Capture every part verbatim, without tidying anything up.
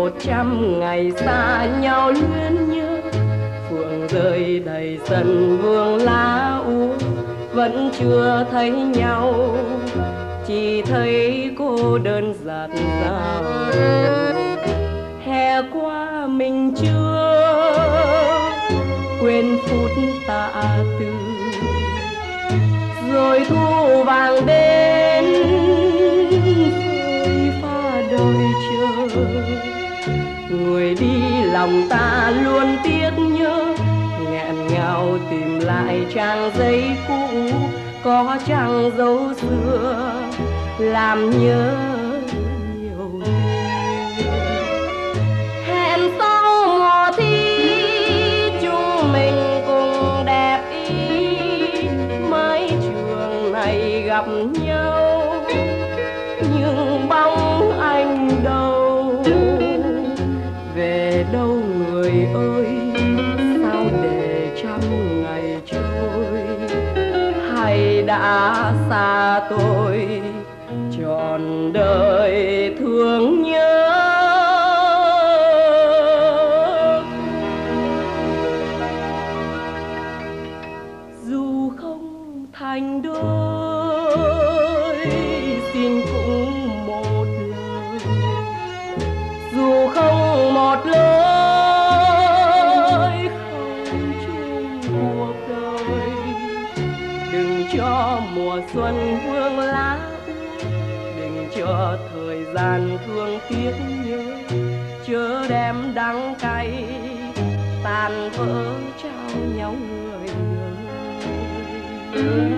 một trăm ngày xa nhau luyến nhớ, phượng rơi đầy sân vương lá úa, vẫn chưa thấy nhau, chỉ thấy cô đơn dạt dào. Hè qua mình chưa quên phút tạ từ, rồi thu vàng đến phôi pha đợi chờ. Người đi lòng ta luôn tiếc nhớ, nghẹn ngào tìm lại trang giấy cũ, có trang dấu xưa làm nhớ nhiều đêm. Hẹn sau mùa thi chúng mình cùng đẹp ý, mái trường này gặp nhau, nhưng bóng anh đâu, về đâu người ơi, sao để trăm ngày trôi, hay đã xa tôi trọn đời thương nhớ. Dù không thành đôi xin cũng một lời, dù không một lối không chung cuộc đời. Đừng cho mùa xuân vương lá, đừng cho thời gian thương tiếc nhớ, chớ đem đắng cay tan vỡ trao nhau người ơi.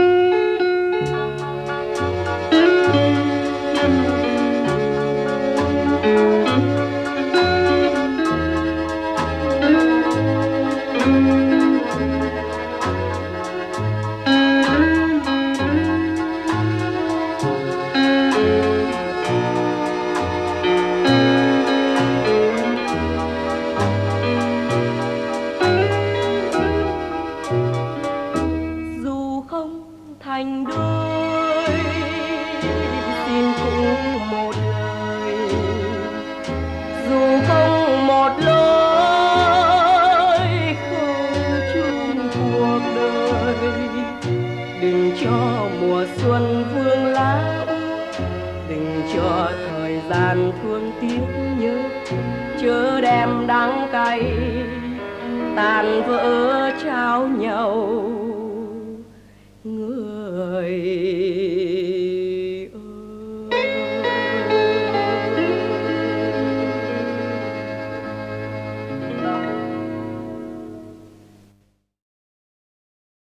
Thành đôi xin cũng một lời, dù không một lối không chung cuộc đời. Đừng cho mùa xuân vương lá úa, đừng cho thời gian thương tiếc nhớ, chớ đem đắng cay tan vỡ trao nhau người